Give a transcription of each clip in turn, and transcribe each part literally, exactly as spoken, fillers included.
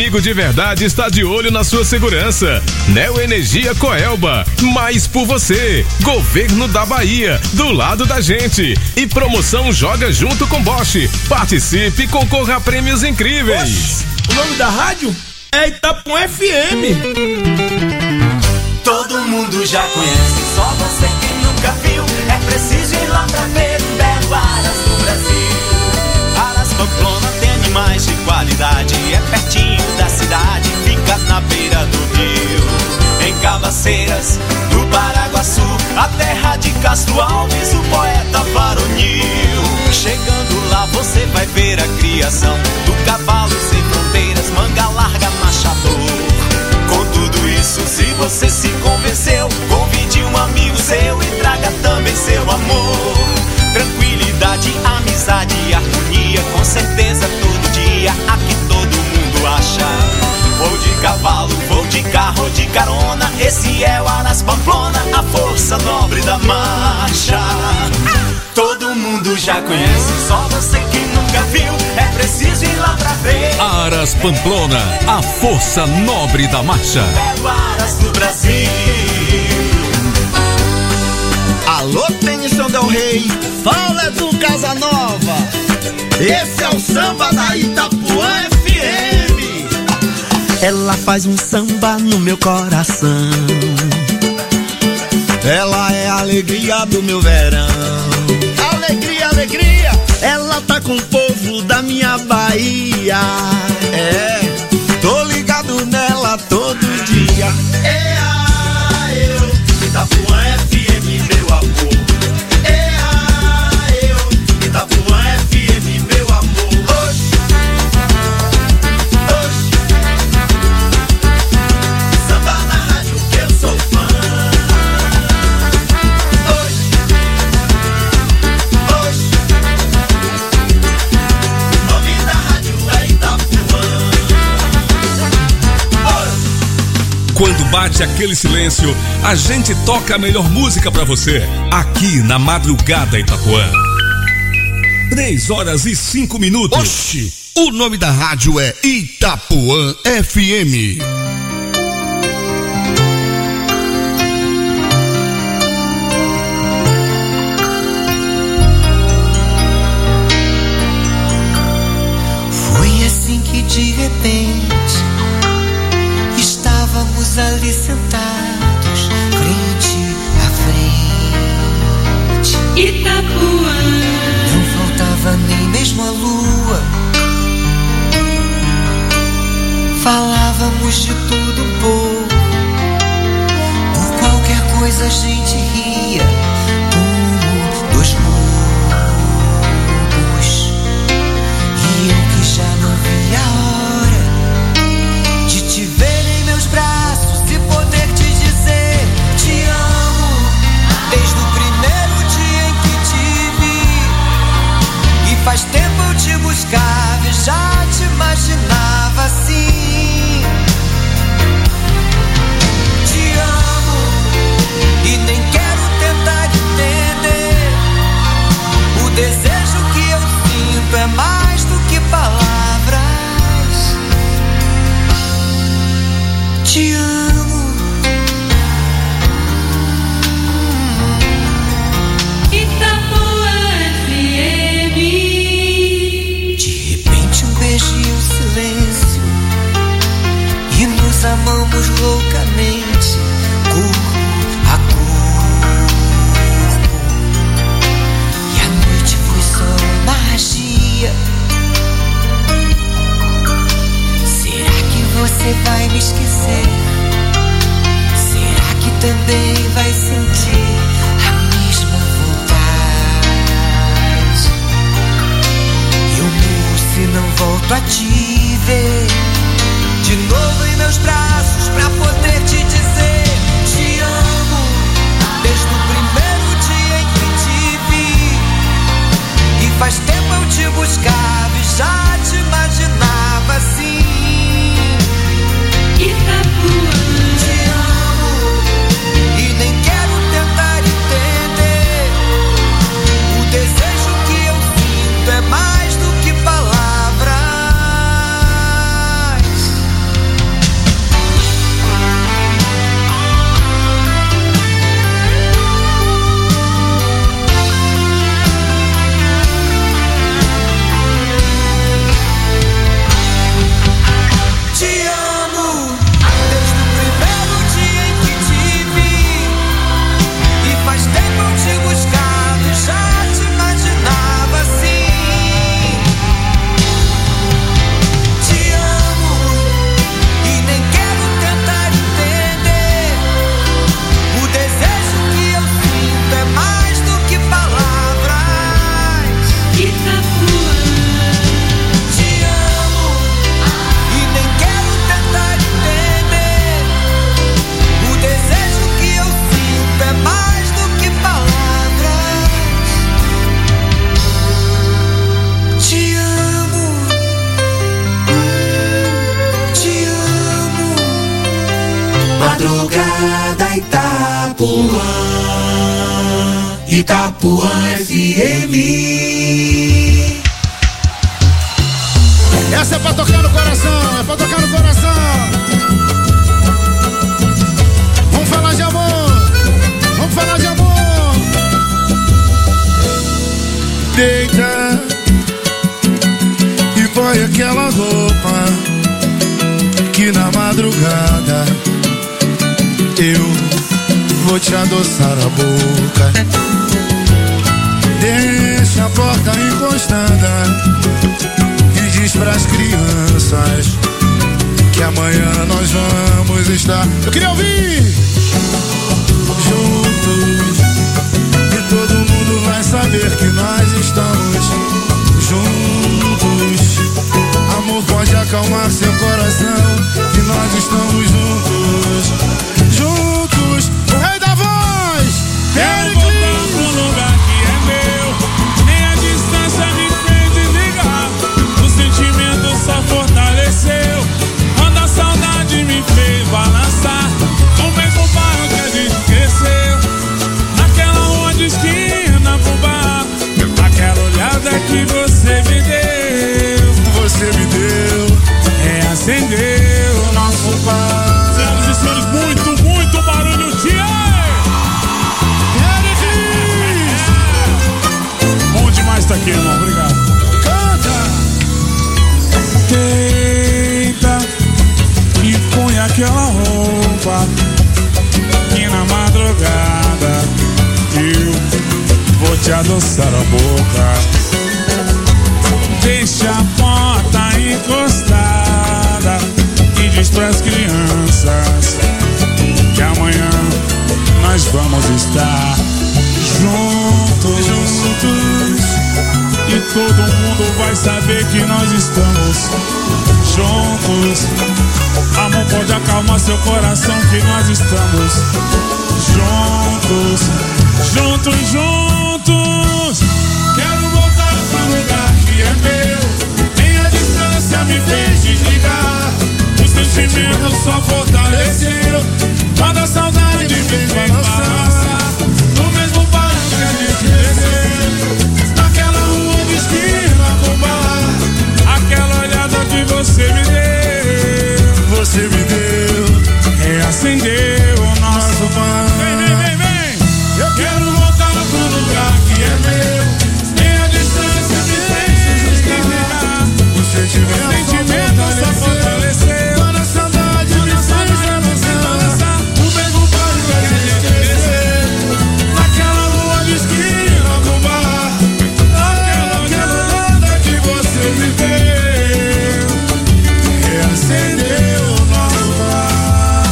amigo de verdade está de olho na sua segurança. Neo Energia Coelba, mais por você. Governo da Bahia, do lado da gente. E promoção Joga Junto com Bosch. Participe e concorra a prêmios incríveis. Oxe, o nome da rádio é Itapuã F M. Todo mundo já conhece, só você que nunca viu. É preciso ir lá pra ver o belo Aras do Brasil. Aras Pamplona tem animais de qualidade, é pertinho da cidade, fica na beira do rio. Em Cabaceiras, do Paraguaçu, a terra de Castro Alves, o poeta varonil. Chegando lá você vai ver a criação do cavalo sem fronteiras, manga larga, machador. Com tudo isso, se você se convenceu, convide um amigo seu e traga também seu amor. Tranquilidade, amizade e harmonia, com certeza todo dia aqui todo mundo acha. Vou de cavalo, vou de carro, de carona, esse é o Aras Pamplona, a força nobre da marcha. Todo mundo já conhece, só você que nunca viu, é preciso ir lá pra ver. Aras Pamplona, a força nobre da marcha. É o Aras do Brasil. Alô, Tennyson Del Rey, fala do Casanova. Esse é o samba da Itapuã F M. Ela faz um samba no meu coração. Ela é a alegria do meu verão. Alegria, alegria. Ela tá com o povo da minha Bahia. É, tô ligado nela todo dia. É a eu, Itapuã F M, meu amor. É a eu, Itapuã F M, meu amor. Oxi, oxi. Samba na rádio que eu sou fã. Oxi, oxi. O nome da rádio é Itapuã. Quando bate aquele silêncio, a gente toca a melhor música pra você, aqui na Madrugada Itapuã. Três horas e cinco minutos. Oxi, o nome da rádio é Itapuã F M. Foi assim que de repente estávamos ali sentados, frente a frente. Itapuã. Não faltava nem mesmo a lua. Falávamos de tudo um pouco. Por qualquer coisa a gente ria, como dois bobos. E eu que já não via a hora de te ver em meus braços e poder te dizer te amo, desde o primeiro dia em que te vi. E faz tempo eu te buscava e já te imaginava assim. Te amo e nem quero tentar entender. O desejo que eu sinto é mais do que palavras. Te amo. Itapuã F M. De repente um beijo e um silêncio, e nos amamos loucamente, corpo a corpo. E a noite foi só magia. Será que você vai me esquecer? Será que também vai sentir a mesma vontade? Eu morro se não volto a te ver de novo em meus braços pra poder te dizer te amo, desde o primeiro dia em que te vi. E faz tempo eu te buscava e já te imaginava assim. Itapuã. Te amo e nem quero tentar entender. O desejo que eu sinto é mais do que palavras. Madrugada Itapuã, Itapuã F M. Essa é pra tocar no coração, é pra tocar no coração. Vamos falar de amor, vamos falar de amor. Deita e põe aquela roupa que na madrugada eu vou te adoçar a boca. Deixa a porta encostada e diz pras crianças que amanhã nós vamos estar. Eu queria ouvir! Juntos, e todo mundo vai saber que nós estamos juntos. Amor pode acalmar seu coração, que nós estamos juntos. Juntos, o rei da voz, quero voltar pro lugar que é meu. Nem a distância me fez desligar. O sentimento só fortaleceu. Quando a saudade me fez balançar. O mesmo bairro que a gente cresceu. Naquela rua de esquina pro bar. Aquela olhada que você me deu. Você me deu, é, acendeu o nosso bar. Senhoras e senhores, muito, muito barulho, tia! Bom demais tá aqui, irmão, obrigado. Canta! Deita e põe aquela roupa que na madrugada eu vou te adoçar a boca. Deixa a porta encostada e diz pras crianças que amanhã nós vamos estar juntos, juntos. E todo mundo vai saber que nós estamos juntos. Amor pode acalmar seu coração, que nós estamos juntos, juntos, juntos. Quero voltar pro lugar que é meu. Nem a distância me fez desligar. O sentimento só fortaleceu. Quando a saudade me fez balançar. No mesmo bairro que a gente cresceu. Naquela rua de esquina com bar. Aquela olhada que você me deu. Você me deu, reacendeu o nosso bar. Vem, vem, vem, vem. Eu quero voltar pro lugar que é meu. Nem a distância me fez desligar. o sentimento, O sentimento só fortaleceu. Quando a saudade me fez balançar. O mesmo bairro que a gente cresceu. Naquela rua de esquina com bar. Aquela olhada que você me deu. Reacendeu o nosso bar.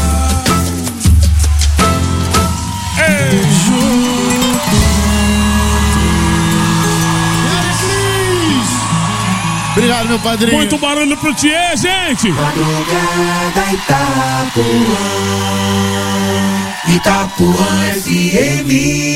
Ei, Obrigado, meu padrinho. muito barulho pro Thier, gente! Madrugada Itapuã, Itapuã F M.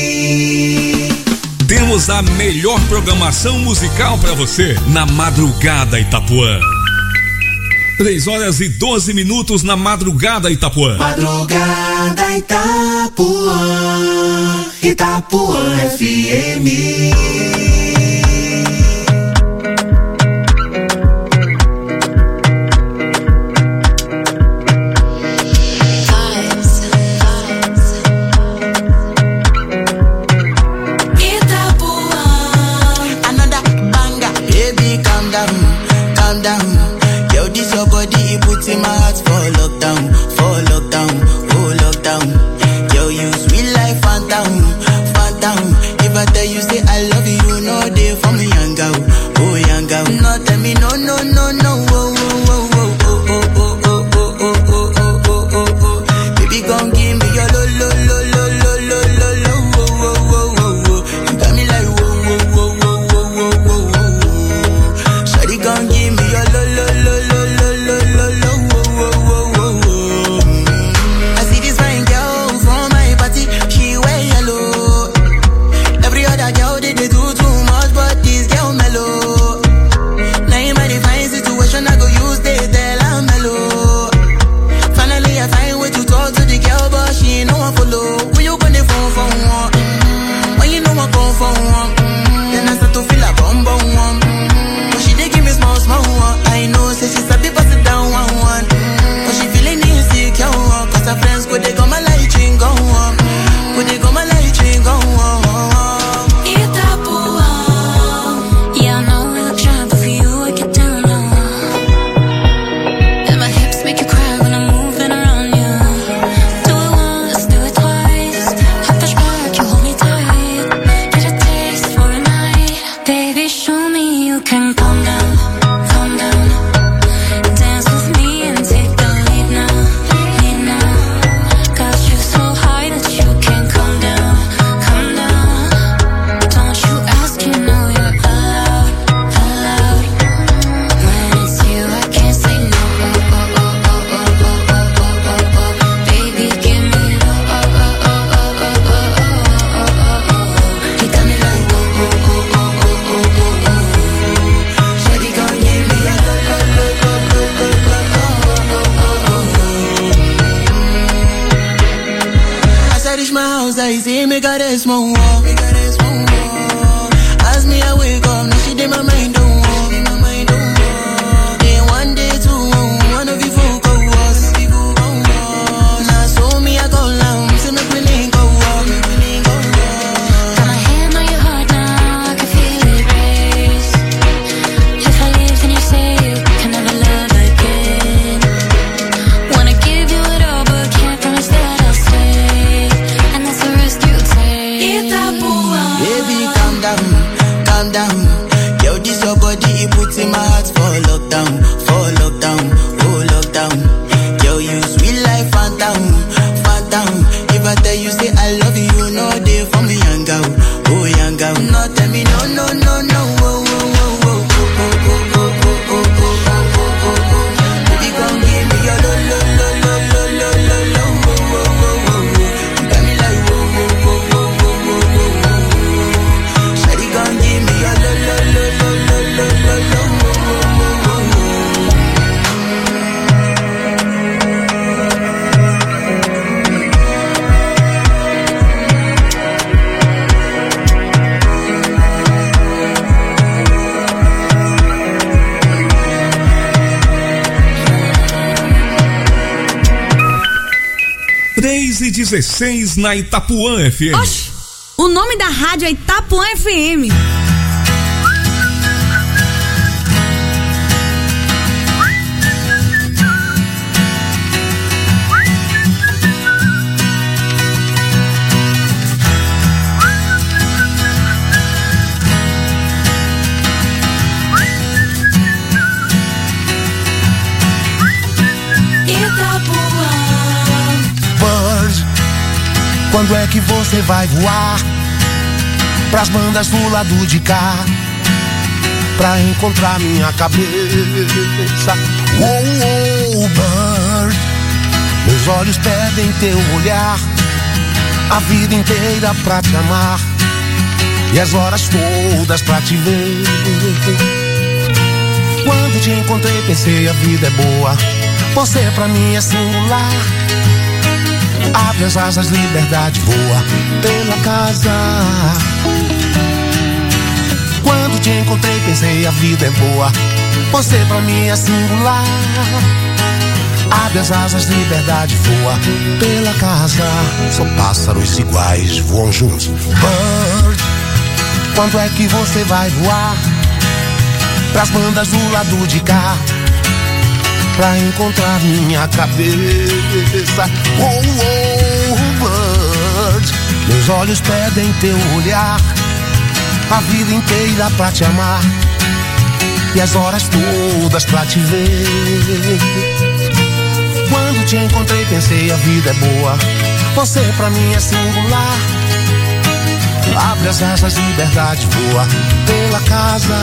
Temos a melhor programação musical pra você na Madrugada Itapuã. Três horas e doze minutos na Madrugada Itapuã. Madrugada Itapuã, Itapuã F M. In my heart for lockdown, for lockdown, oh lockdown. Yo, you sweet life, phantom, phantom. If I tell you say I love you, you know they for me young girl, oh young girl. No tell me no, no, no, no, oh, oh, oh, oh, oh, oh, oh, oh, oh, oh, oh, oh, oh, oh. Baby, come give me your lo, lo, lo, lo, lo, lo, lo, lo, oh, oh, oh, oh, oh. You got me like whoa, whoa, whoa, whoa, whoa, whoa, whoa, whoa. Shawty, come give me your lo, lo, lo, lo, lo, lo, lo, lo. outside, say make a rest more, make a rest more. As me I wake up, now she did my mind don't walk, my mind don't walk. Then one day two, one of you folk go us. Now so me I go down, say make we link go walk, make we link go walk. Got my hand on your heart now, I can feel it race. If I leave then you say you can never love again. Wanna give you it all but can't promise that I'll stay. And that's the risk you take. Itapuã. Baby calm down, calm down. Yo, this your body, it puts in my heart for lockdown, for lockdown, oh lockdown. Yo, you sweet life, phantom, phantom. If I tell you say I love you, you know they for me young girl, oh young girl. No tell me no, no, no, no, oh, oh, oh, oh, oh, oh, oh, oh, oh, oh, oh, oh. Baby, come give me your lo, lo, lo, lo, lo, lo, lo, lo, oh, oh, oh, oh. You got me like oh, oh, oh, oh, oh, oh, oh, oh. Shawty, come give me your lo, lo, lo, lo, lo, lo, lo, lo, oh, oh, oh, oh, oh. três e dezesseis na Itapuã F M. Oxi, o nome da rádio é Itapuã F M. Quando é que você vai voar pras bandas do lado de cá, pra encontrar minha cabeça? Oh, oh, bird, meus olhos pedem teu olhar, a vida inteira pra te amar e as horas todas pra te ver. Quando te encontrei pensei a vida é boa, você pra mim é singular. Abre as asas, liberdade voa pela casa. Quando te encontrei pensei a vida é boa, você pra mim é singular. Abre as asas, liberdade voa pela casa. Só pássaros iguais voam juntos. Bird, quando é que você vai voar pras bandas do lado de cá, pra encontrar minha cabeça? Oh, oh, bird, meus olhos pedem teu olhar, a vida inteira pra te amar e as horas todas pra te ver. Quando te encontrei pensei a vida é boa, você pra mim é singular. Abre as asas, liberdade voa pela casa.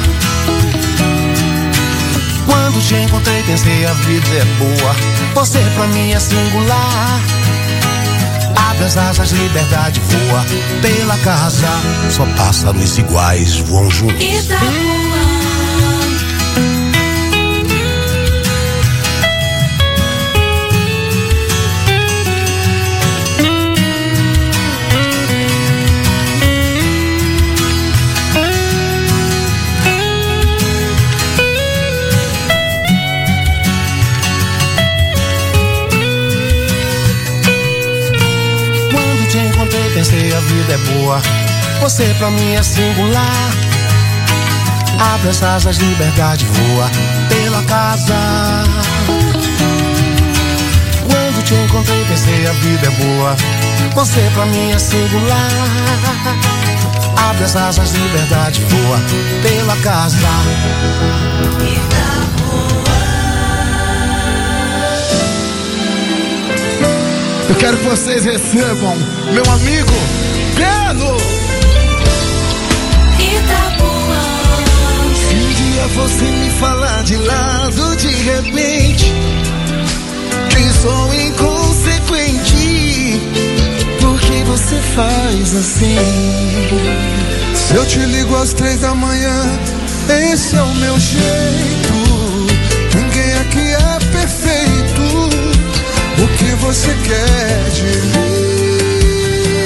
Quando te encontrei pensei a vida é boa, você pra mim é singular. Abre as asas, liberdade voa pela casa. Só pássaros iguais voam juntos. Pensei a vida é boa, você pra mim é singular. Abre as asas, liberdade voa pela casa. Quando te encontrei pensei a vida é boa, você pra mim é singular. Abre as asas, liberdade voa pela casa. Eu quero que vocês recebam meu amigo Gano. Itapuã. Se um dia você me falar de lado de repente, que sou inconsequente, por que você faz assim? Se eu te ligo às três da manhã, esse é o meu jeito. Ninguém aqui é perfeito. O que você quer de mim?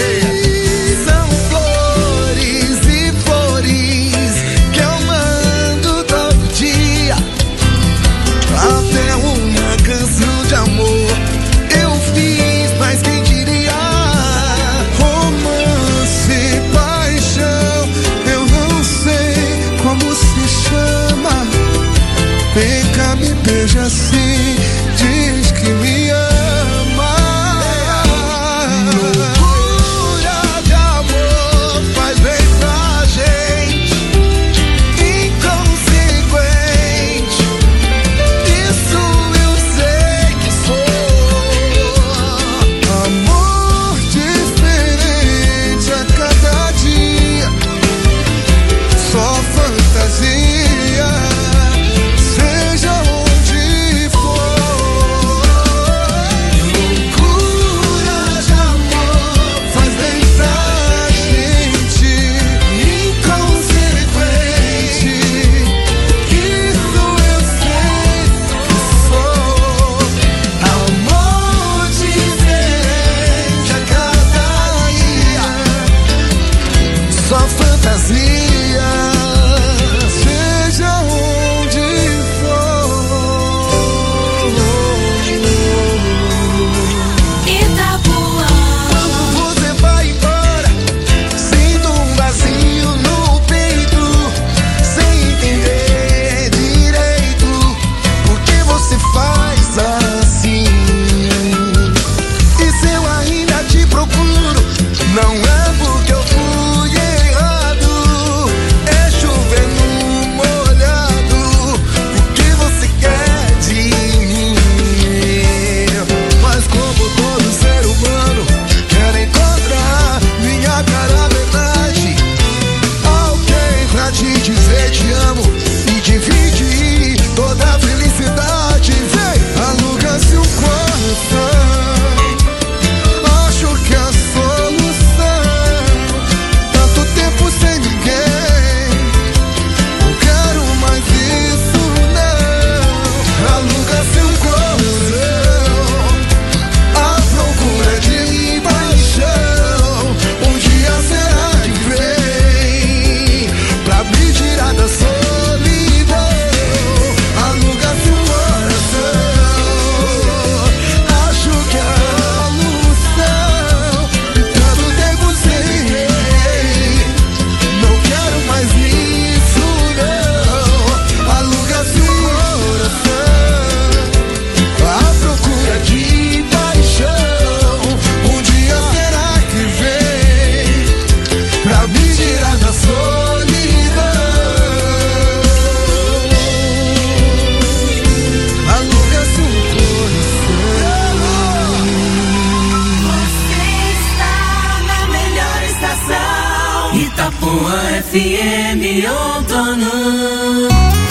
F M outono.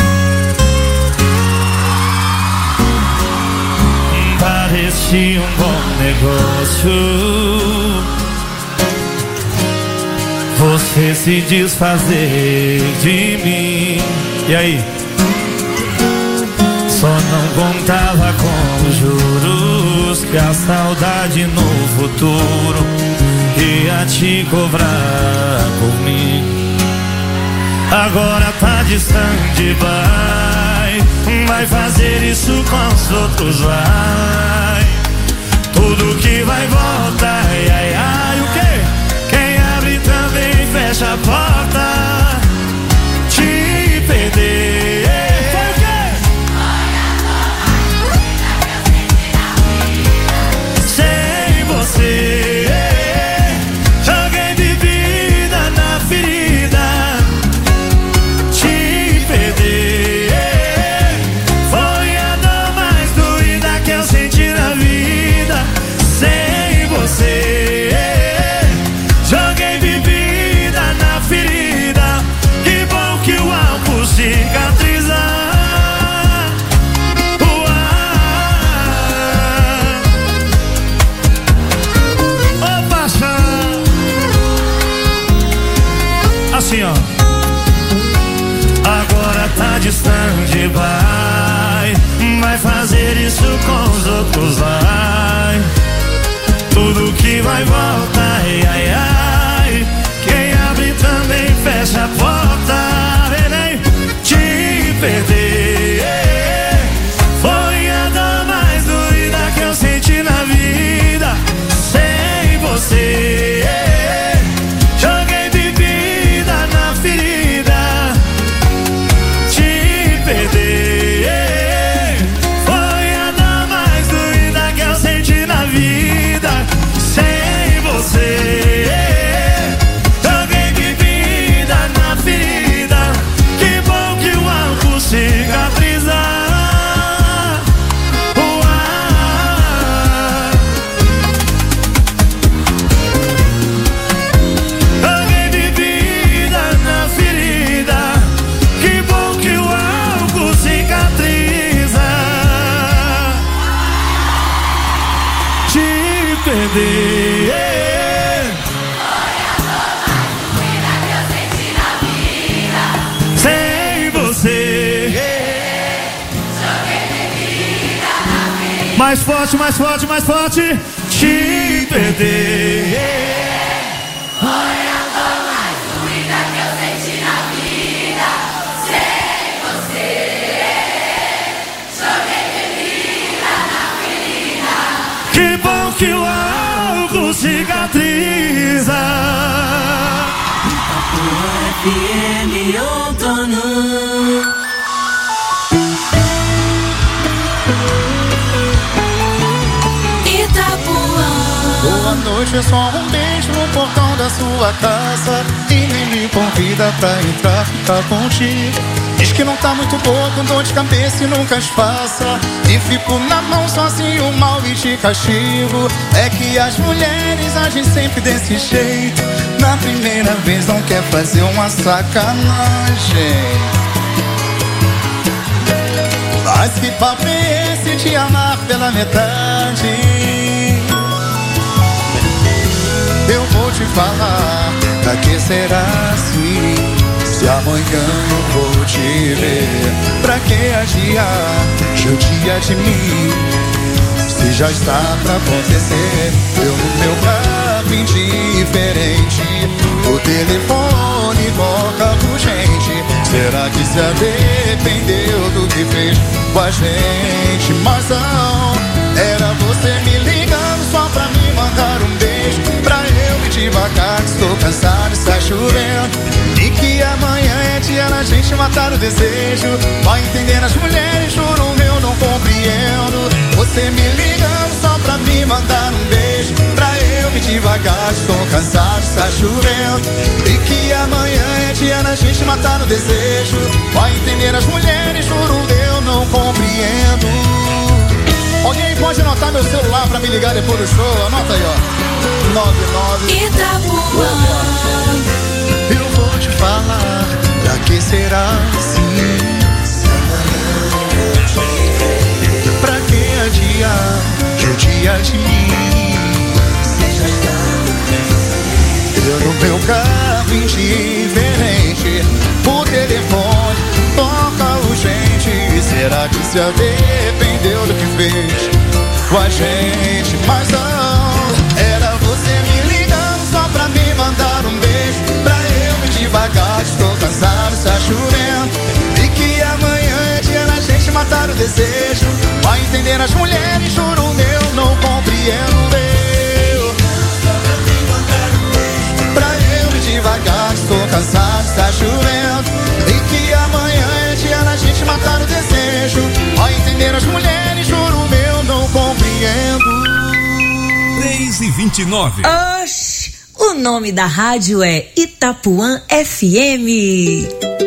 Parecia um bom negócio você se desfazer de mim. E aí? Só não contava com os juros que a saudade no futuro ia te cobrar por mim. Agora tá distante, vai Vai fazer isso com os outros, vai. Tudo que vai voltar, ai, ai, ai, o quê? Quem abre também fecha a porta. Te perder, foi o quê? Sem você joguei bebida na ferida. Te perder foi a dor mais doída que eu senti na vida. Sem você joguei bebida na ferida. Que bom que o álcool cicatriza. Ô paixão, assim ó. Agora tá distante, vai Vai fazer isso com os outros, vai. Tudo que vai voltar, ai, ai, ai. Quem abre também fecha a porta. Vem, te perder foi a dor mais doída que eu senti na vida. Sem você joguei bebida na ferida. Te perder foi a dor mais doída que eu senti na vida. Sem você joguei bebida na ferida. Que bom que o álcool cicatriza. Joguei bebida na ferida. Que bom que o álcool cicatriza. Te perder sem você. Mais forte, mais forte, mais forte. Te perder Foi a dor mais doída que eu senti na vida. Sem você joguei bebida na ferida. que bom que o álcool cicatriza. F M outono. Boa noite, é só um beijo no portão da sua casa. E nem me convida pra entrar, ficar contigo. Diz que não tá muito boa, com dor de cabeça e nunca espaça. E fico na mão sozinho, mal e te castigo. É que as mulheres agem sempre desse jeito. Na primeira vez não quer fazer uma sacanagem. Mas que papo é esse de amar pela metade? Eu vou te falar, pra que será assim? Se amanhã eu vou te ver, pra que adiar? Judia de mim, se já está pra acontecer. Eu no meu carro indiferente, o telefone toca urgente. Será que se arrependeu do que fez com a gente? Mas não, era você me ligando só pra me mandar um beijo. Pra eu ir devagar, que estou cansado, está chovendo. E que amanhã é dia da gente matar o desejo. Vai entender as mulheres, juro eu não compreendo. Você me ligando só pra me mandar um beijo. Pra eu ir devagar, estou cansado, está chovendo. E que amanhã é dia da gente matar o desejo. Vai entender as mulheres, juro eu não compreendo. Alguém pode anotar meu celular pra me ligar depois do show? Anota aí, ó. nove nove Itapuã. Eu vou te falar, pra que será assim? Se amanhã eu te ver, pra que adiar judia de mim? Se já está eu no meu carro indiferente, o telefone toca urgente. Será que se arrependeu do que fez com a gente? Mas não, era você me ligando só pra me mandar um beijo, pra eu ir devagar, estou cansado, está chovendo, e que amanhã é dia da gente matar o desejo. Vai entender as mulheres, juro meu, não compreendo eu. Pra eu ir devagar, estou cansado, está chovendo, e que amanhã é dia da gente matar o desejo. Vai entender as mulheres, juro meu, não compreendo. três e vinte e nove. Oxi, o nome da rádio é Itapuã F M.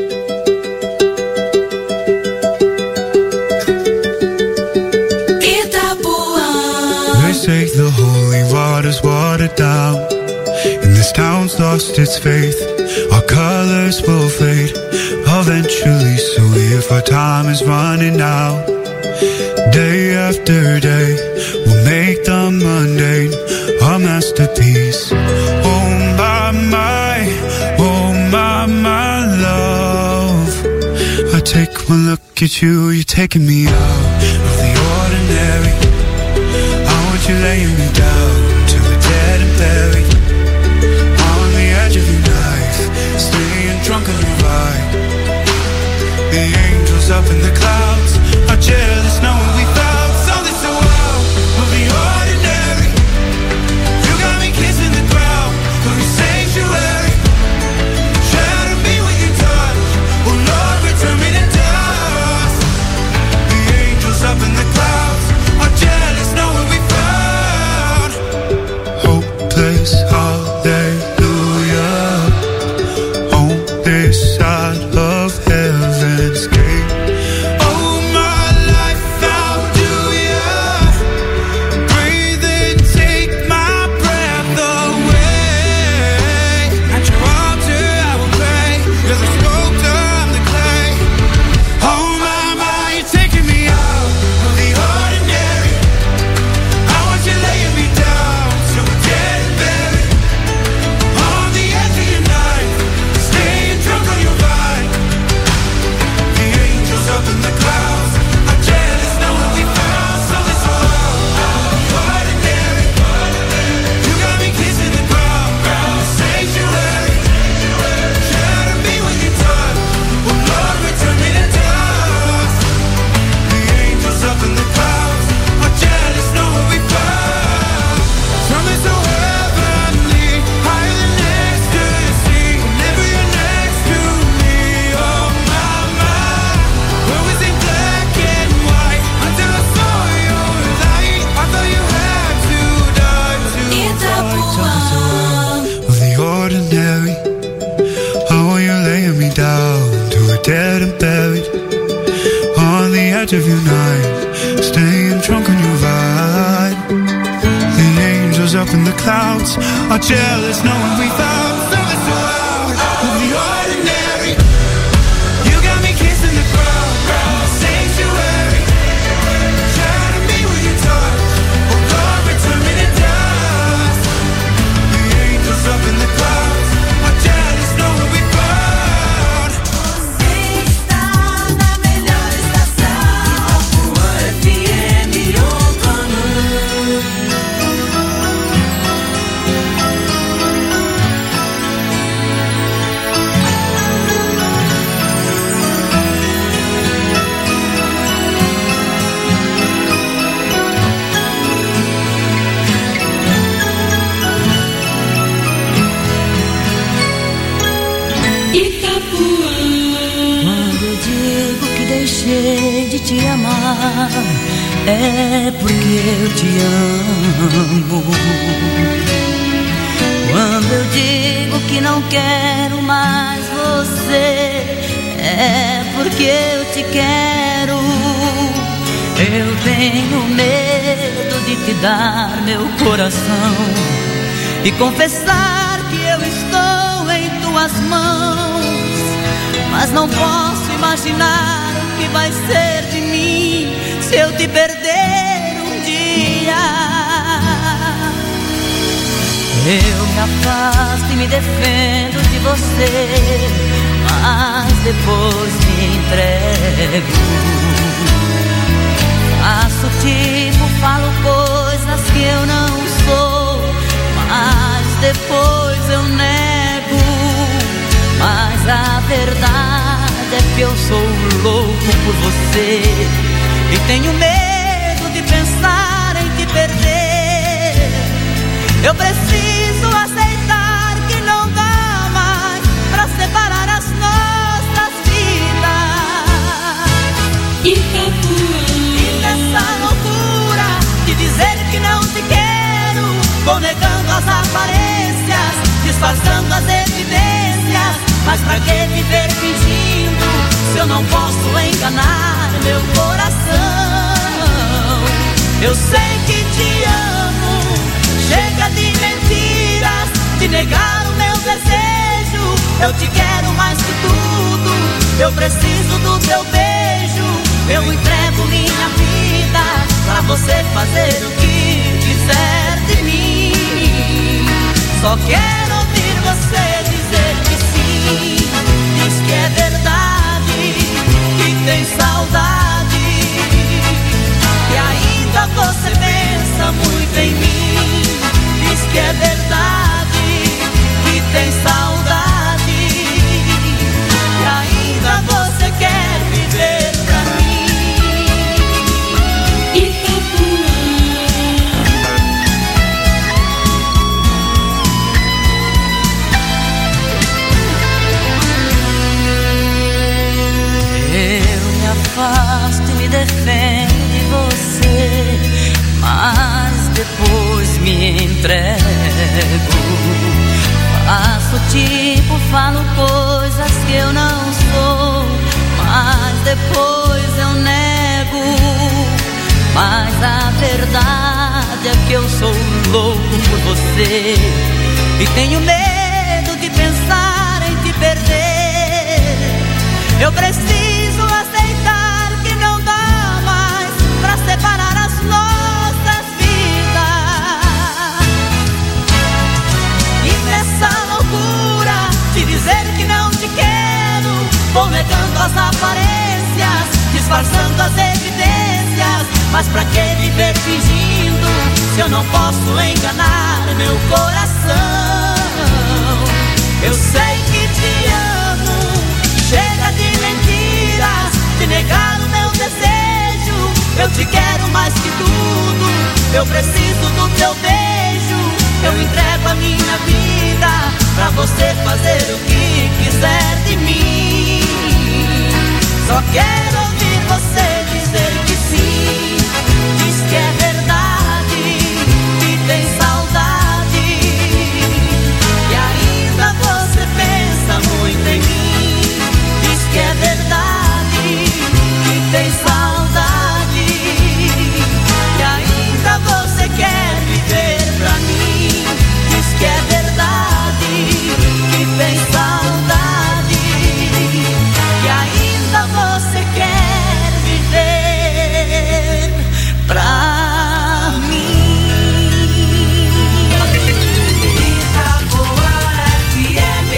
Itapuã. They say the holy water's watered down, and this town's lost its faith. Our colors will fade eventually, so if our time is running out, day after day, we'll make the mundane a masterpiece. Oh my, my, oh my, my love. I take one look at you, you're taking me out of the ordinary. I want you laying me down to the dead and buried, on the edge of your knife, staying drunk on your ride. The angels up in the clouds are jealous knowing we found something so out of the ordinary. You got me kissing the ground from your sanctuary. Shadow me with your touch, oh Lord, return me to dust. The angels up in the clouds are jealous knowing we found hopeless hallelujah on this side of heaven's gate. Oh my life, how do ya breathe and take my breath away? At your altar I will pray, as a sculptor I'm the clay. Oh my, my, you're taking me out of the ordinary. I want you laying me down so we're dead and buried, on the edge of your knife, staying drunk on your vine. The angels up in the clouds are jealous knowing we found something so out of the ordinary. You got me kissing the ground, ground sanctuary. Shadow me with your touch, oh Lord, return me to dust. The angels up in the clouds are jealous knowing we found something so heavenly, higher than ecstasy. Whenever you're next to me, oh my, my, we're within black and white until I saw your light. I thought you had to die to Itapuã. of the ordinary. I want you laying me down to a dead and buried, on the edge of your night, staying drunk on your ride. The angels up in the clouds are jealous knowing we found something so out of the ordinary. You got me kissing the ground, ground sanctuary. Shadow me with your touch, oh Lord, return me to dust. The angels up in the clouds are jealous knowing we found. Você está na melhor estação, Itapuã F M, Quando eu digo que deixei de te amar, é porque eu te amo. Quando eu digo que não quero mais você, é porque eu te quero. Eu tenho medo de te dar meu coração e confessar que eu estou em tuas mãos. mas não posso imaginar o que vai ser de mim se eu te perder um dia. Eu me afasto e me defendo de você, mas depois me entrego. Faço tipo, falo coisas que eu não sou, mas depois eu nego. Mas a verdade é que eu sou louco por você e tenho medo de pensar em te perder. Eu preciso aceitar que não dá mais pra separar as nossas vidas. E nessa loucura de dizer que não te quero, vou negando as aparências, disfarçando as evidências. Mas pra que viver fingindo se eu não posso enganar meu coração? Eu sei que te amo, chega de mentiras, de negar o meu desejo. Eu te quero mais que tudo, eu preciso do teu beijo. Eu entrego minha vida pra você fazer o que quiser de mim. Só quero ouvir você dizer que sim. Diz que é verdade, que tem saudade, que ainda você pensa muito em mim. Diz que é verdade, que tem saudade, que ainda você quer viver pra mim. Afasto e me defendo de você, mas depois me entrego. Faço tipo, falo coisas que eu não sou, mas depois eu nego. Mas a verdade é que eu sou louco por você e tenho medo de pensar em te perder. Eu preciso aceitar que não dá mais pra separar as nossas vidas. E nessa loucura de dizer que não te quero, vou negando as aparências, disfarçando as evidências. Mas pra que viver fingindo se eu não posso enganar meu coração? Eu sei que te amo, chega de mentiras, de negar o meu desejo. Eu te quero mais que tudo, eu preciso do teu beijo. Eu entrego a minha vida pra você fazer o que quiser de mim. Só quero ouvir você dizer que sim. Diz que é verdade, que tem saudade, que ainda você pensa muito em mim. Diz que é verdade, que tem saudade, que ainda você quer viver pra mim. Diz que é verdade, que tem saudade, que ainda você quer viver pra mim. Itapuã F M.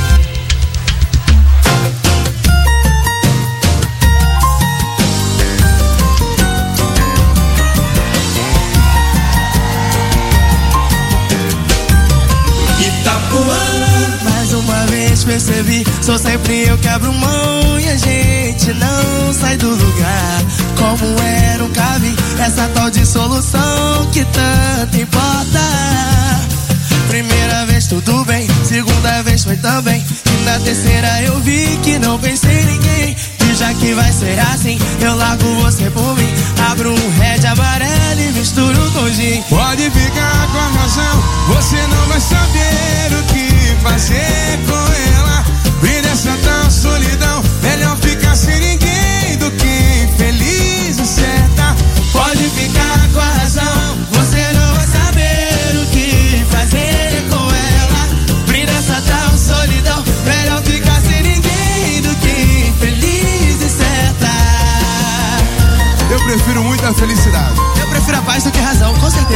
Mais uma vez percebi, sou sempre eu que abro mão e a gente não sai do lugar. Como era um caminho, essa tal de solução que tanto importa. Primeira vez tudo bem, segunda vez foi também, e na terceira eu vi que não pensei em ninguém. E já que vai ser assim, eu largo você por mim. Abro um red amarelo e misturo com gin. Pode ficar com a razão, você não vai saber o que fazer com ela. E nessa tal solidão, melhor ficar sem ninguém do que infeliz e certa. Pode ficar com a razão, você não vai saber o que fazer com ela. E nessa tal solidão, melhor ficar sem ninguém do que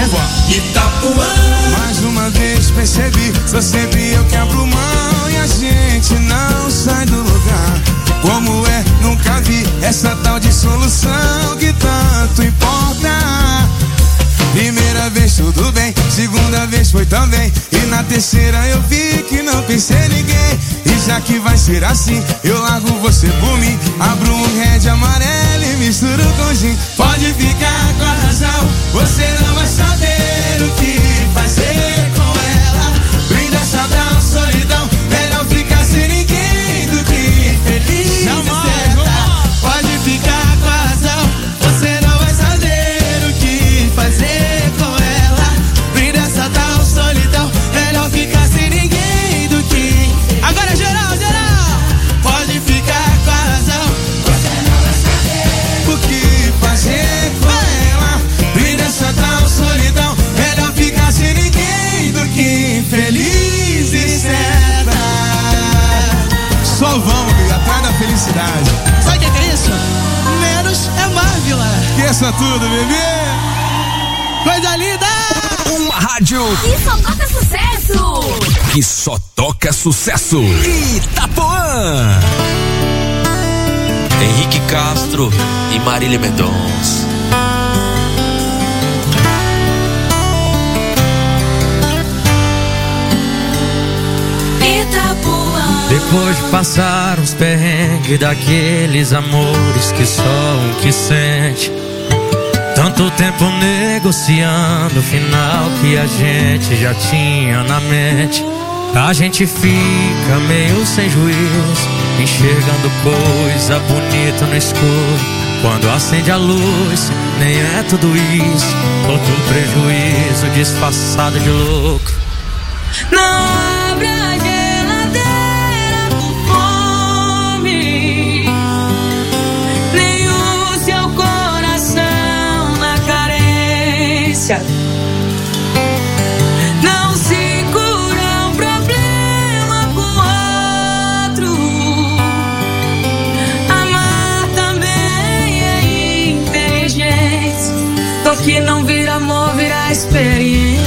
Itapuã. Mais uma vez percebi, só sempre eu quebro mão e a gente não sai do lugar. Como é, nunca vi essa tal de solução que tanto importa. Primeira vez tudo bem, segunda vez foi também, e na terceira eu vi que não pensei em ninguém. E já que vai ser assim, eu largo você por mim, abro um red amarelo e misturo com gin. Pode ficar com a razão, você não vai saber o que fazer com ela. Brinda, saudade, solidão, melhor ficar sem ninguém do que feliz. Não certa. Pode ficar com a razão, você não vai saber o que fazer com ela. Brinda, saudade, solidão, melhor ficar sem ninguém do que. Agora geral, geral. Pode ficar com a razão, você não vai saber o que fazer com ela. Brinda, saudade, solidão, melhor ficar sem ninguém do que feliz e certa. Só vamos, amigo, atrás da felicidade. Sabe o que é isso? Menos é Marvila. Esqueça tudo, bebê. Coisa linda. Uma rádio que só toca sucesso. Que só toca sucesso. Itapuã. Henrique Castro e Marília Mendonça. Depois de passar uns perrengues daqueles amores que só um que sente, tanto tempo negociando o final que a gente já tinha na mente, a gente fica meio sem juízo, enxergando coisa bonita no escuro. Quando acende a luz, nem é tudo isso, outro prejuízo disfarçado de louco. Não abre a geladeira com fome, nem o seu coração na carência. Não se cura um problema com outro. Amar também é inteligência. Só que não vira amor, vira experiência.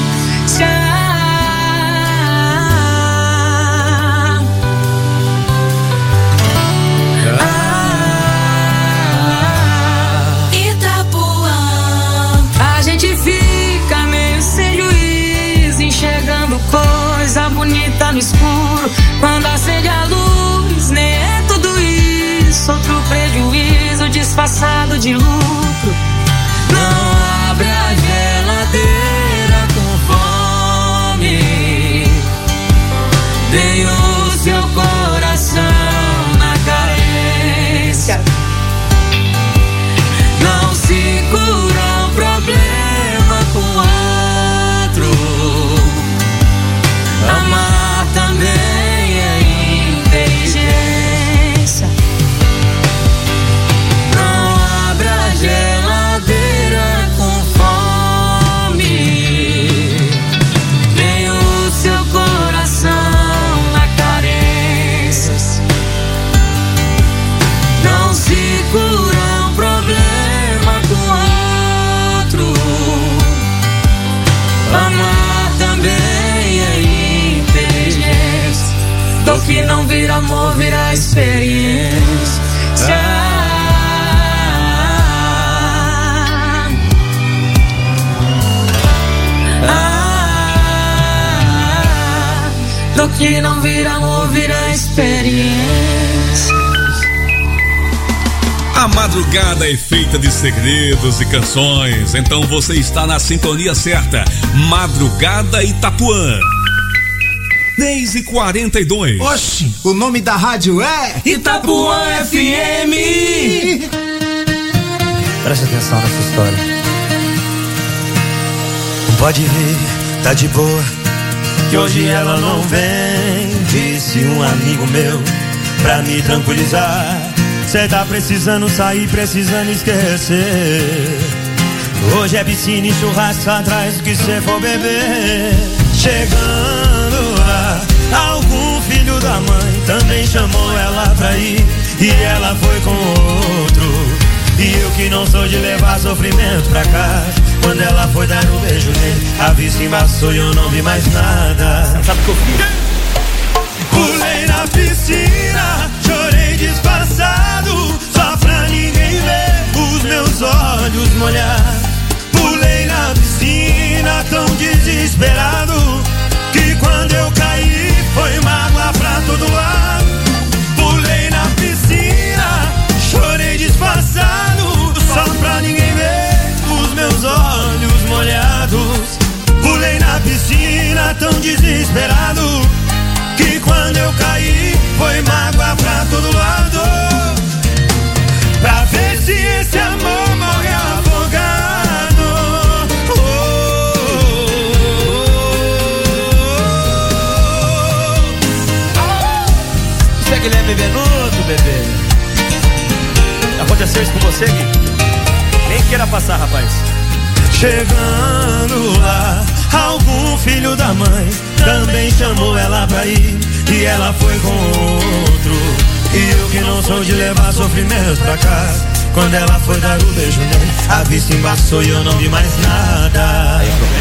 Coisa bonita no escuro, quando acende a luz, nem é tudo isso, outro prejuízo disfarçado de lucro. Não abre a geladeira com fome, dê o seu coração na carência. Não se cura um problema com outro. Amar também é inteligência. Não abra a geladeira com fome, nem o seu coração na carência. Não se cura um problema com outro. Amar também do que não vira amor, vira experiência. Ah, do que não vira amor, vira experiência. A madrugada é feita de segredos e canções, então você está na sintonia certa. Madrugada Itapuã. dez e quarenta e dois. Oxi, o nome da rádio é Itapuã F M. Presta atenção nessa história. Pode vir, tá de boa, que hoje ela não vem, disse um amigo meu, pra me tranquilizar. Cê tá precisando sair, precisando esquecer. Hoje é piscina e churrasco atrás do que cê for beber. Chegando lá, algum filho da mãe também chamou ela pra ir, e ela foi com outro. E eu que não sou de levar sofrimento pra casa, quando ela foi dar um beijo A vista embaçou e eu não vi mais nada. Sabe o que eu fiz? Pulei na piscina, chorei disfarçado, só pra ninguém ver os meus olhos molhar. Pulei na piscina tão desesperado que quando eu caí foi mágoa pra todo lado. Pulei na piscina, chorei disfarçado, só pra ninguém ver os meus olhos molhados. Pulei na piscina tão desesperado que quando eu caí foi mágoa pra todo lado. Pra ver se esse amor morre afogado. Oh, oh, oh. Isso é Guilherme Venuto, bebê. Aconteceu isso com você, Gui? Nem queira passar, rapaz. Chegando lá, algum filho da mãe também chamou ela pra ir, e ela foi com outro. E eu que não sou de levar sofrimento pra casa, quando ela foi dar o beijo nele, a vista embaçou e eu não vi mais nada.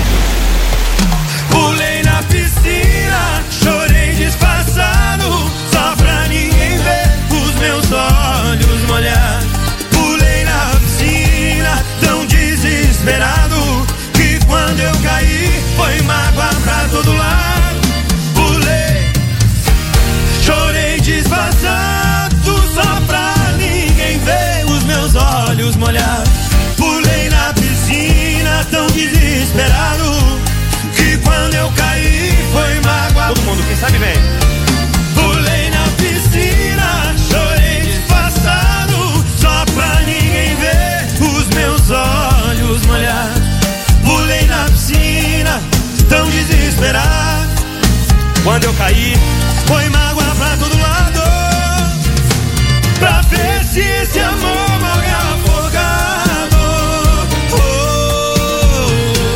Pulei na piscina, chorei disfarçado, só pra ninguém ver os meus olhos molhados. Pulei na piscina tão desesperado que quando eu caí foi mágoa pra todo lado. Pulei, chorei disfarçado, só pra ninguém ver os meus olhos molhados. Pulei na piscina tão desesperado que quando eu caí foi mágoa. Todo mundo, quem sabe vem. Pulei na piscina, chorei disfarçado, só pra ninguém ver os meus olhos molhados. Pulei na piscina tão desesperado, quando eu caí foi mágoa pra todo lado. Pra ver se esse amor morre afogado. Oh, oh,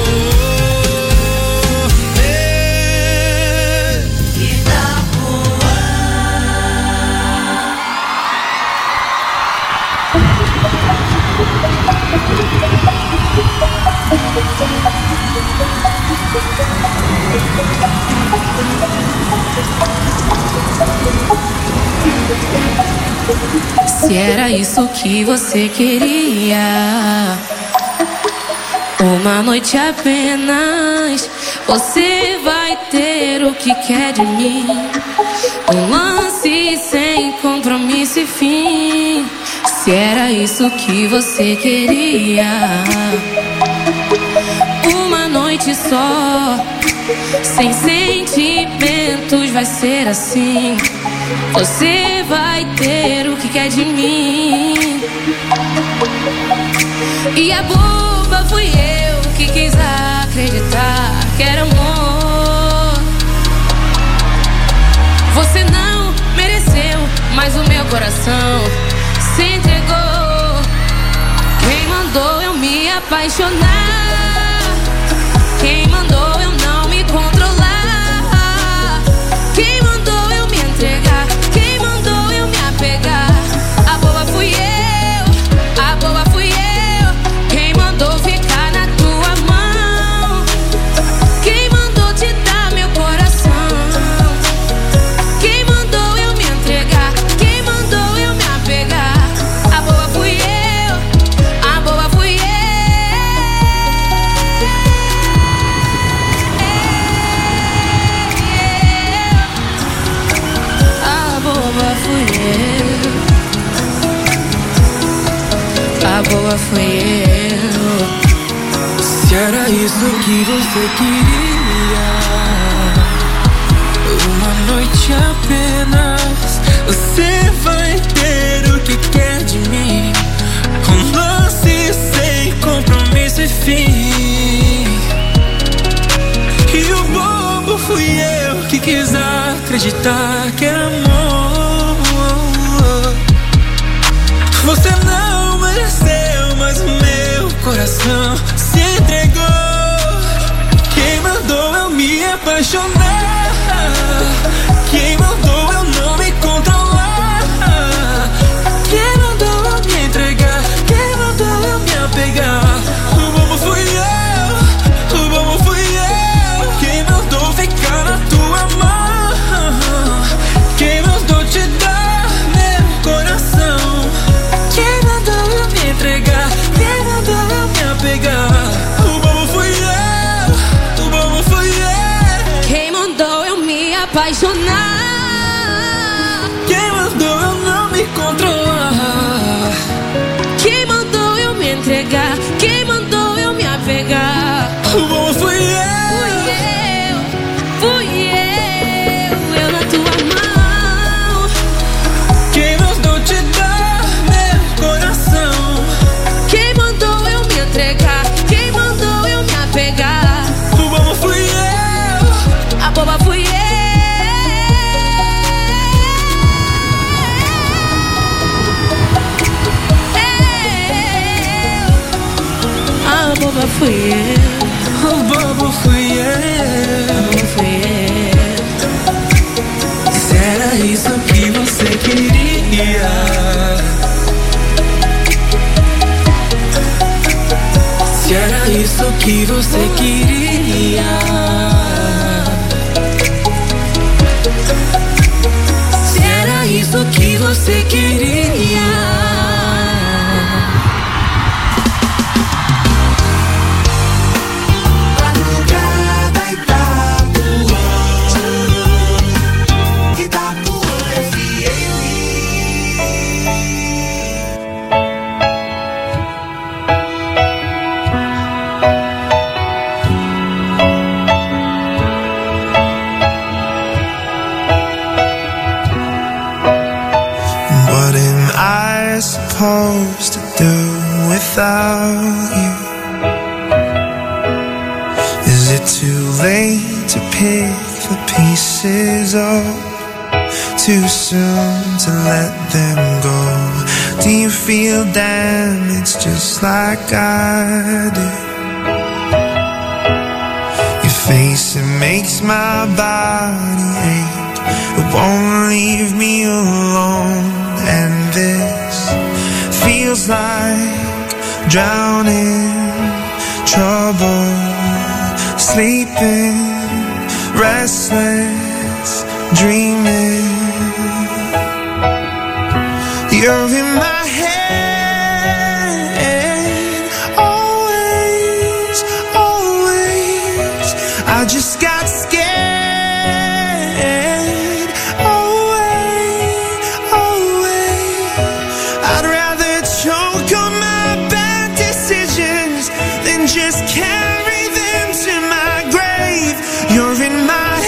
oh, é. Se era isso que você queria, uma noite apenas, você vai ter o que quer de mim. Um lance sem compromisso e fim. Se era isso que você queria, uma noite só, sem sentimentos, vai ser assim. Você vai ter o que quer de mim. E a boba fui eu que quis acreditar que era amor. Você não mereceu, mas o meu coração se entregou. Quem mandou eu me apaixonar? Quem mandou eu não me controlar? Quem mandou eu me entregar? Quem mandou eu me apegar? A boba fui eu, a boba fui eu. Quem mandou ficar na tua mão? Quem mandou te dar meu coração? Quem mandou eu me entregar? Quem mandou eu me apegar? A boba fui eu, a boba fui eu. A boba fui eu, a boba fui eu. Se era isso que você queria, uma noite apenas, você vai ter o que quer de mim. Um lance sem compromisso e fim. E o bobo fui eu que quis acreditar que era amor. Você não mereceu, mas o meu coração se entregou. Quem mandou eu me apaixonar? Quem mandou eu não me controlar? Quem mandou eu me entregar? Quem mandou eu me apegar? O bobo fui eu, o bobo fui eu. apaixonar. Quem mandou eu não me controlar? Quem mandou eu me entregar? Quem mandou eu me apegar? O bom fui eu. Fui eu, fui eu, eu na tua mão. Quem mandou te dar meu coração? Quem mandou eu me entregar? Quem mandou eu me apegar? O bom fui eu, a boba fui eu. A boba fui eu, o bobo fui eu, fui eu. Se era isso que você queria, se era isso que você queria, se era isso que você queria. Supposed to do without you? Is it too late to pick the pieces up? Too soon to let them go? Do you feel damaged just like I do? Your face, it makes my body ache. It won't leave me alone. And this feels like drowning, trouble, sleeping, restless, dreaming. You're in my head, always, always. I just got scared. Just carry them to my grave. You're in my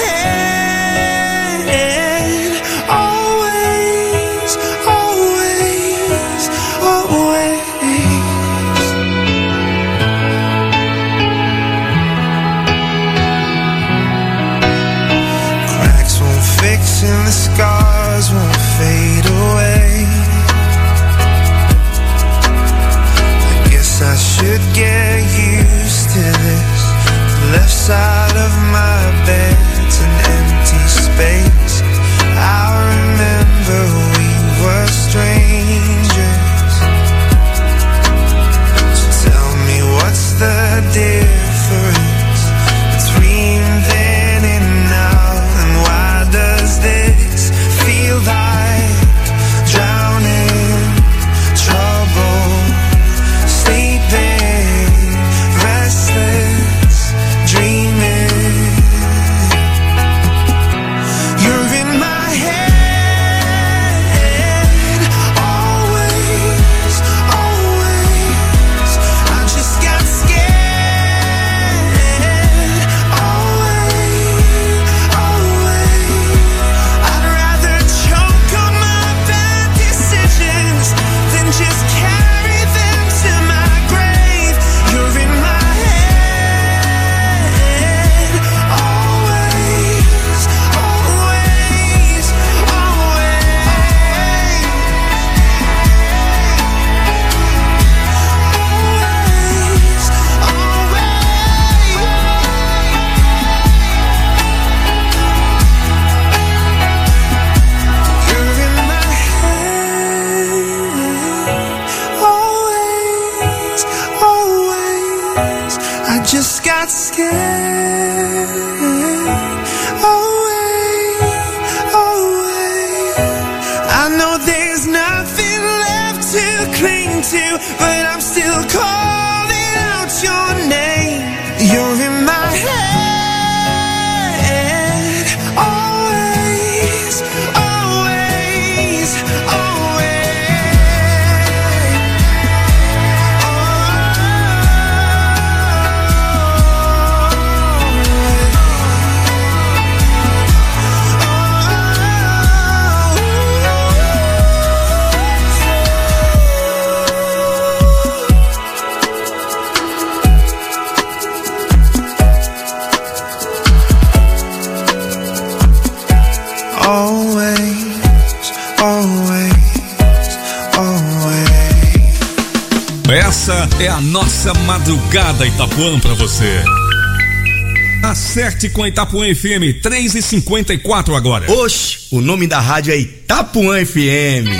head, always, always, always. Cracks won't fix and the scars won't fade away. I should get used to this. The left side of my bed's an empty space. I remember we were strangers. So tell me what's the difference between then and now? And why does this feel like drowning, trouble, sleeping, restless, dreaming? You're in my head, always, always. I just got scared, always, always. I'd rather choke on my bad decisions than just carry them to my grave. You're in my head, always, always, always, always. I just got scared. Always, always. I know there's nothing left to cling to, but I'm still calling out your name. You're in my head, always. essa é a nossa Madrugada Itapuã pra você. Acerte com a Itapuã F M, três e cinquenta e quatro agora. Oxe, o nome da rádio é Itapuã F M.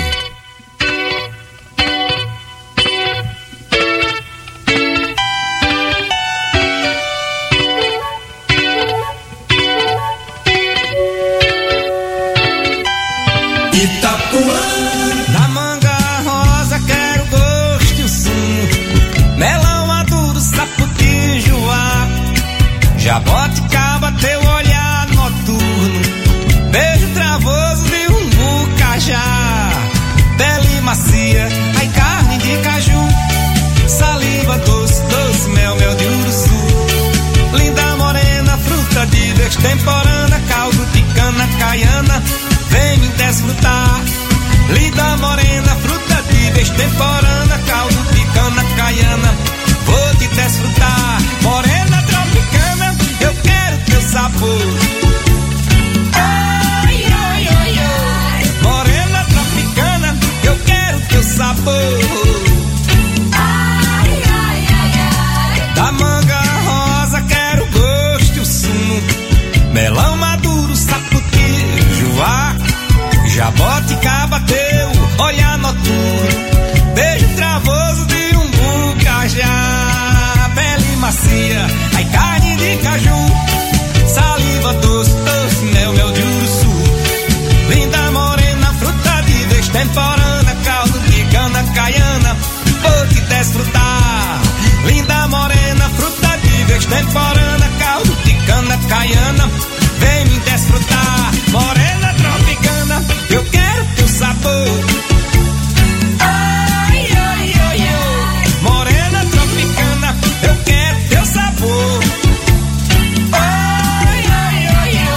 Itapuã. Da manga rosa quero gosto e o sumo, melão maduro, sapoti, joá, jaboticaba, teu olhar noturno, beijo travoso de um bucajá, pele macia, ai carne de caju, saliva doce, doce, mel, mel de uruçu, linda morena, fruta de destemporânea, caldo de cana caiana, vem me desfrutar. Linda morena, fruta de destemporânea, caldo de cana caiana, vou te desfrutar. Morena tropicana, eu quero teu sabor. Ai, ai, ai, ai. Morena tropicana, eu quero teu sabor. Ai, ai, ai, ai. Da manga rosa quero gosto e o sumo, melão maduro, sapoti, joá, jaboticaba, teu olhar noturno, beijo travoso de um bucajá, pele macia, ai carne de caju, saliva doce, doce, mel, mel de uruçu, linda morena, fruta de destemporânea, caldo de cana caiana, vou te desfrutar. Linda morena, fruta de destemporânea, caldo de cana caiana, vem me desfrutar. Morena tropicana, eu quero teu sabor. Ai, ai, ai, ai. Morena tropicana, eu quero teu sabor. Ai, ai, ai, ai.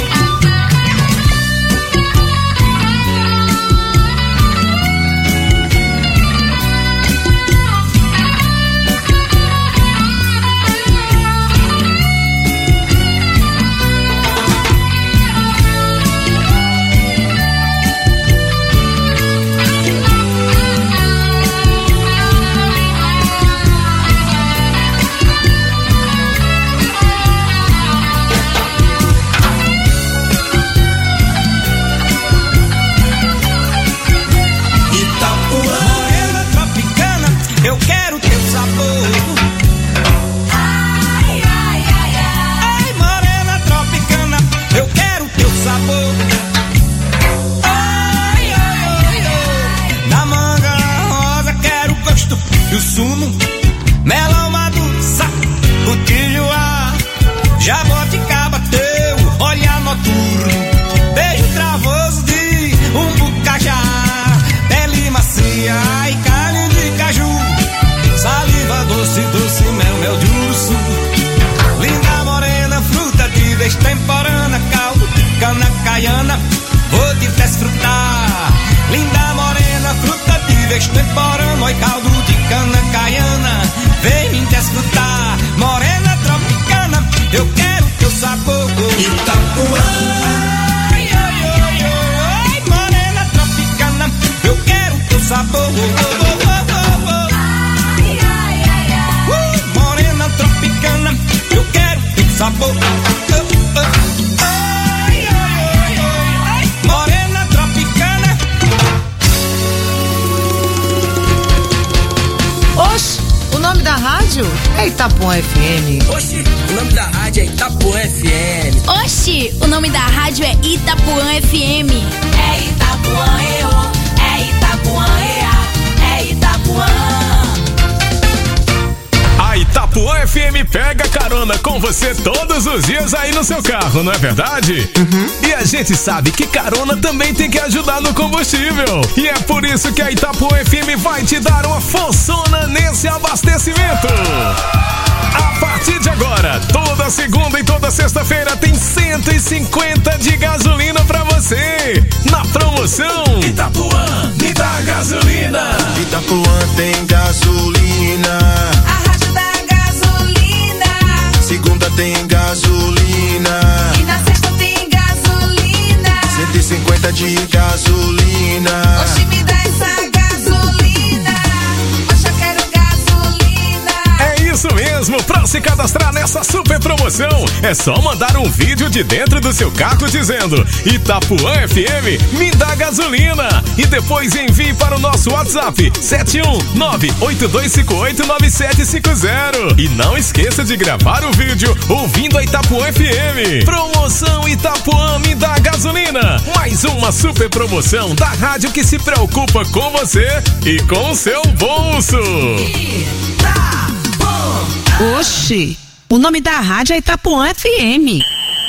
Morena tropicana, eu quero teu sabor. Ai, ai, ai, ai. Ai, morena tropicana, eu quero teu sabor. Ai, ai, ai, ai. Da manga rosa quero gosto e o sumo, melão maduro, saco de joá, jaboticaba, teu olhar noturno, beijo travoso de um bucajá, pele macia, ai carne de caju, saliva doce, doce, mel, mel de urso, linda morena, fruta de destemporânea, caldo de cana caiana, vou te desfrutar. Linda morena, fruta de destemporânea, oi caldo de cana caiana, vem me desfrutar. Morena tropicana, eu quero teu sabor. Itapuã. Ai, ai, ai, ai, morena tropicana, eu quero teu sabor. Ai, ai, ai, ai. Uh, morena tropicana, eu quero teu sabor. Ai, ai, ai, ai, ai, morena tropicana. Oxe, o nome da rádio é Itapuã F M. Oxi, o nome da rádio é Itapuã F M. Oxi, o nome da rádio é Itapuã F M. É Itapuã, eu, é Itapuã, ea, é Itapuã. A Itapuã F M pega carona com você todos os dias aí no seu carro, não é verdade? Uhum. E a gente sabe que carona também tem que ajudar no combustível. E é por isso que a Itapuã F M vai te dar uma forçona nesse abastecimento. A partir de agora, toda segunda e toda sexta-feira tem cento e cinquenta de gasolina pra você. Na promoção Itapuã, me dá gasolina. Itapuã tem gasolina. A rádio da gasolina. Segunda tem gasolina. E na sexta tem gasolina. cento e cinquenta de gasolina. Oxe, me dá essa gasolina. Oxe, eu quero gasolina. super promoção. É só mandar um vídeo de dentro do seu carro dizendo Itapuã F M me dá gasolina e depois envie para o nosso WhatsApp sete um nove oito dois cinco oito nove sete cinco zero. E não esqueça de gravar o vídeo ouvindo a Itapuã F M. Promoção Itapuã me dá gasolina. Mais uma super promoção da rádio que se preocupa com você e com o seu bolso. Oxi, o nome da rádio é Itapuã F M.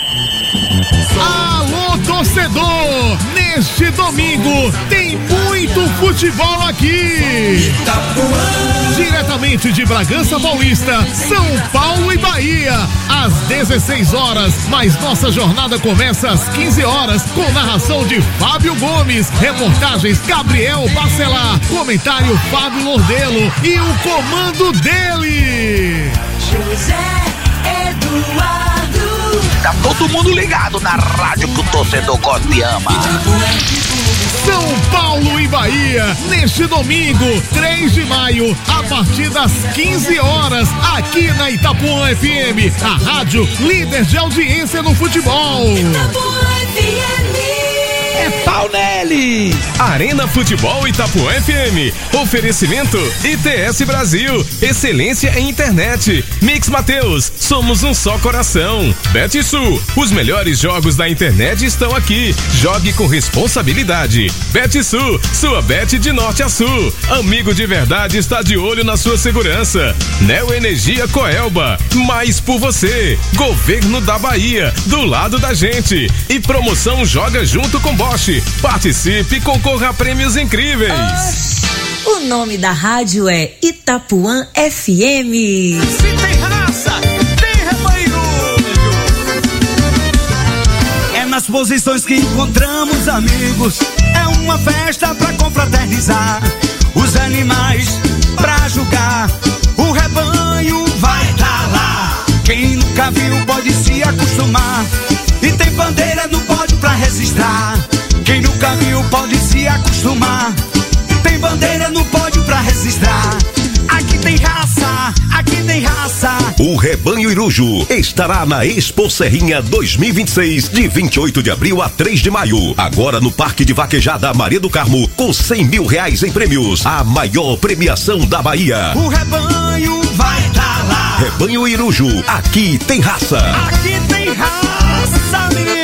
Alô, torcedor! Neste domingo tem muito futebol aqui. Itapuã. Diretamente de Bragança Paulista, São Paulo e Bahia, às dezesseis horas. Mas nossa jornada começa às quinze horas com narração de Fábio Gomes, reportagens Gabriel Bacelar, comentário Fábio Lordelo e o comando dele, José Eduardo. Tá todo mundo ligado na rádio que o torcedor gosta e ama. São Paulo e Bahia, neste domingo, três de maio, a partir das quinze horas, aqui na Itapuã F M, a rádio líder de audiência no futebol. Itapuã F M. É pau neles! Arena Futebol Itapuã F M. Oferecimento I T S Brasil. Excelência em internet. Mix Mateus. Somos um só coração. BetSul. Os melhores jogos da internet estão aqui. Jogue com responsabilidade. BetSul. Sua bet de norte a sul. Amigo de verdade está de olho na sua segurança. Neo Energia Coelba. Mais por você. Governo da Bahia. Do lado da gente. E promoção Joga Junto com Bosch. Participe e concorra a prêmios incríveis. O nome da rádio é Itapuã F M. Se tem raça, tem rebanho. É nas posições que encontramos amigos. É uma festa pra confraternizar. Os animais pra julgar. O rebanho vai tá lá. Quem nunca viu pode se acostumar. E tem bandeira no pódio pra registrar. Quem nunca viu pode se acostumar. Tem bandeira no pódio pra registrar. Aqui tem raça, aqui tem raça. O Rebanho Irujo estará na Expo Serrinha dois mil e vinte e seis, de vinte e oito de abril a três de maio. Agora no Parque de Vaquejada Maria do Carmo, com cem mil reais em prêmios. A maior premiação da Bahia. O rebanho vai tá lá. Rebanho Irujo, aqui tem raça. Aqui tem raça, menino.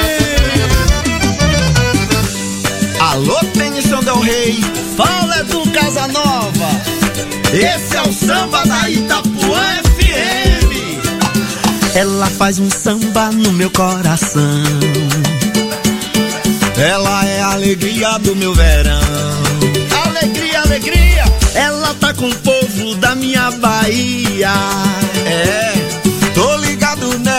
Alô, Tenição Del Rey, fala do Casanova. Esse é o samba da Itapuã F M. Ela faz um samba no meu coração. Ela é a alegria do meu verão. Alegria, alegria. Ela tá com o povo da minha Bahia. É, tô ligado nela.